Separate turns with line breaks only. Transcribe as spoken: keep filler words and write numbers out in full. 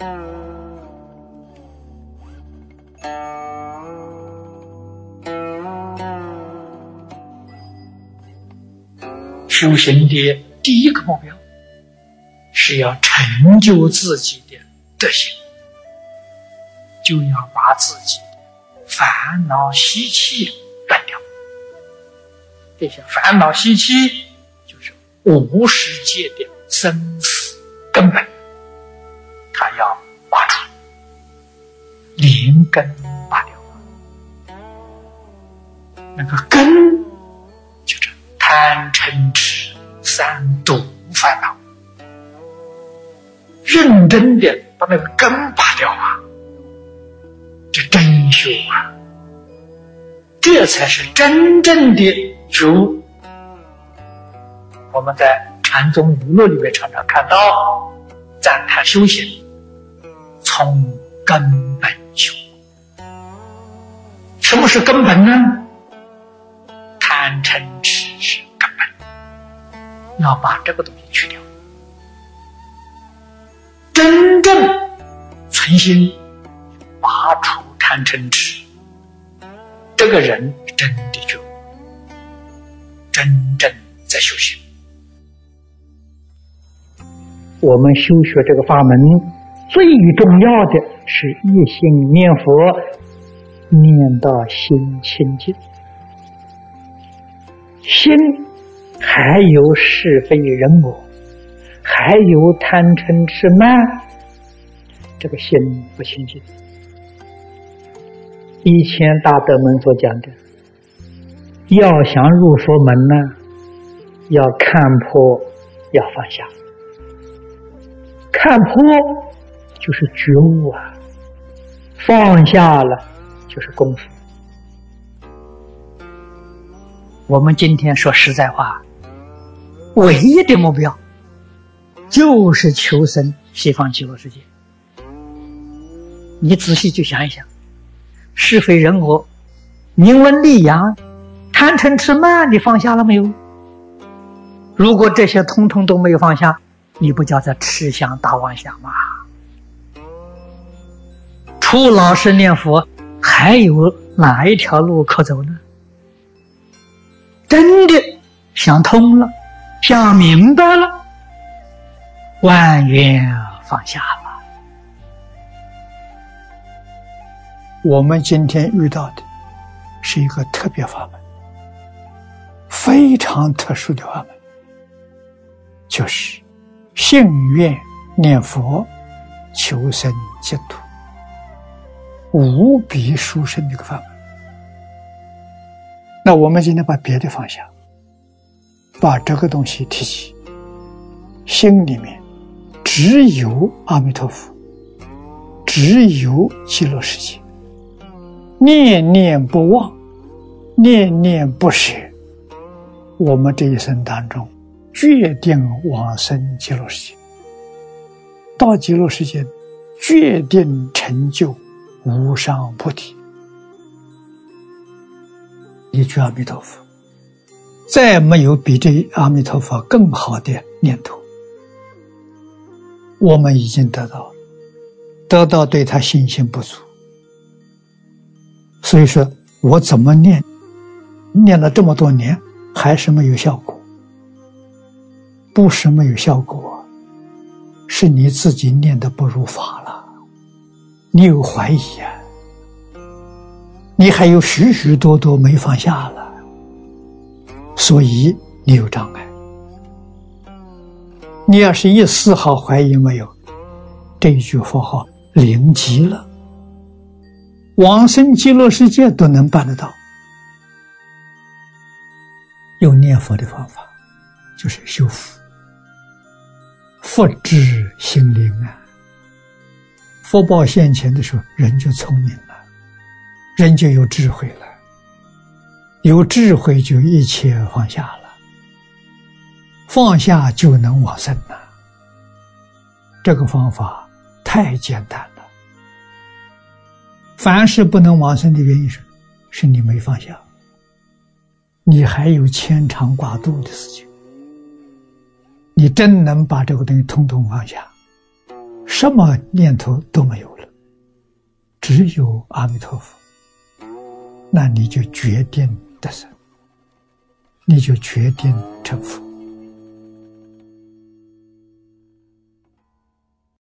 修行的第一个目标是要成就自己的德行，就要把自己的烦恼习气断掉。这些烦恼习气就是无世界的生死根本，他要拔除，连根拔掉。那个根就是贪嗔痴三毒烦恼，认真的把那个根拔掉啊，这真修啊，这才是真正的觉悟。我们在禅宗语录里面常常看到赞叹修行从根本修。什么是根本呢？贪嗔痴是根本，要把这个东西去掉，真正存心拔除贪嗔痴，这个人真的就真正在修行。我们修学这个法门最重要的是一心念佛，念到心清净，心还有是非人我，还有贪嗔痴慢，这个心不清净。以前大德们所讲的，要想入佛门呢，要看破，要放下。看破就是觉悟啊，放下了就是功夫。我们今天说实在话，唯一的目标就是求生西方极乐世界。你仔细去想一想，是非人我、名闻利养、贪嗔痴慢，你放下了没有？如果这些通通都没有放下，你不叫做痴想大妄想吗？除老实念佛，还有哪一条路可走呢？真的想通了，想明白了，万缘放下了。我们今天遇到的是一个特别法门，非常特殊的法门，就是信愿念佛求生净土，无比殊胜的一个法门。那我们今天把别的放下，把这个东西提起，心里面只有阿弥陀佛，只有极乐世界，念念不忘，念念不舍，我们这一生当中决定往生极乐世界，到极乐世界决定成就无上菩提。一句阿弥陀佛，再没有比这阿弥陀佛更好的念头。我们已经得到，得到对他信心不足，所以说我怎么念，念了这么多年还是没有效果。不是没有效果，是你自己念的不如法了，你有怀疑啊，你还有许许多多没放下了，所以你有障碍。你要是一丝毫怀疑没有，这一句佛号灵极了，往生极乐世界都能办得到。用念佛的方法就是修福，福至心灵啊，福报现前的时候，人就聪明了，人就有智慧了，有智慧就一切放下了，放下就能往生了。这个方法太简单了。凡是不能往生的原因是，是你没放下，你还有牵肠挂肚的事情。你真能把这个东西统统放下，
什么念头都没有了，只有阿弥陀佛，那你就决定得生，你就决定成佛。